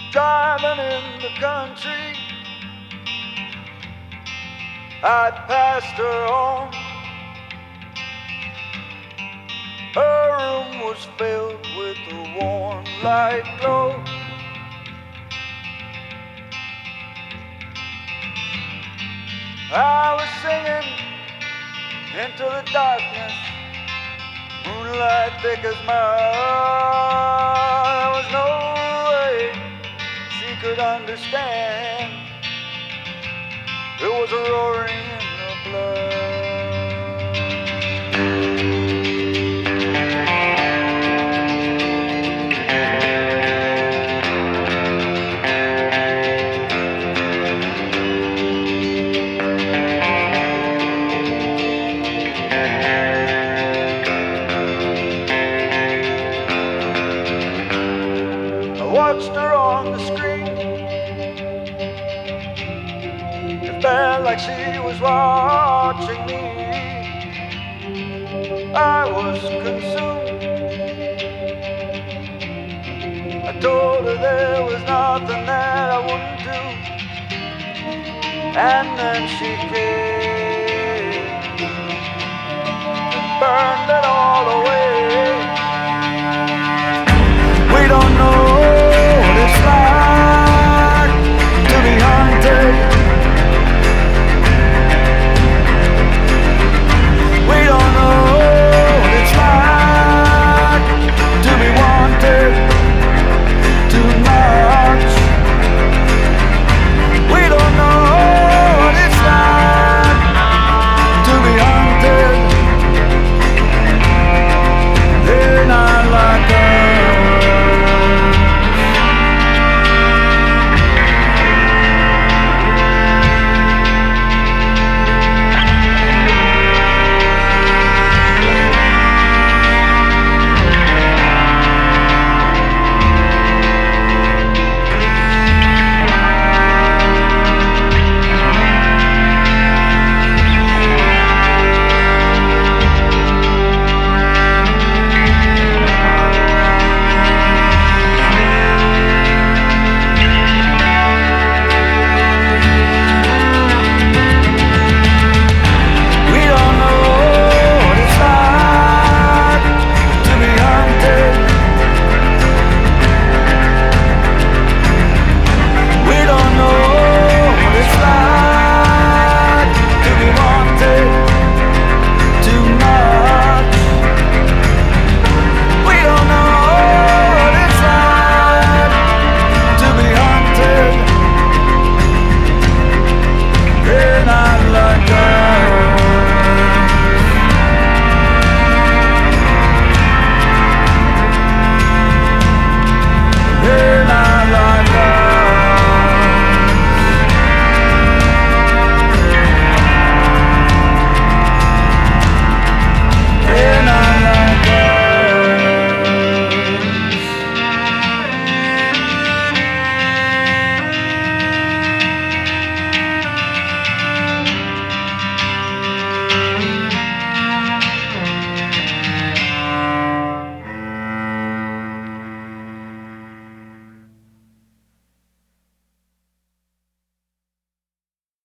Driving in the country, I passed her home. Her room was filled with a warm light glow. I was singing into the darkness, moonlight thick as mud. There was no way she could understand. There was a roaring in the blood. I watched her on the screen. It felt like she was watching me. I was consumed. I told her there was nothing that I wouldn't do. And then she came and burned it all away.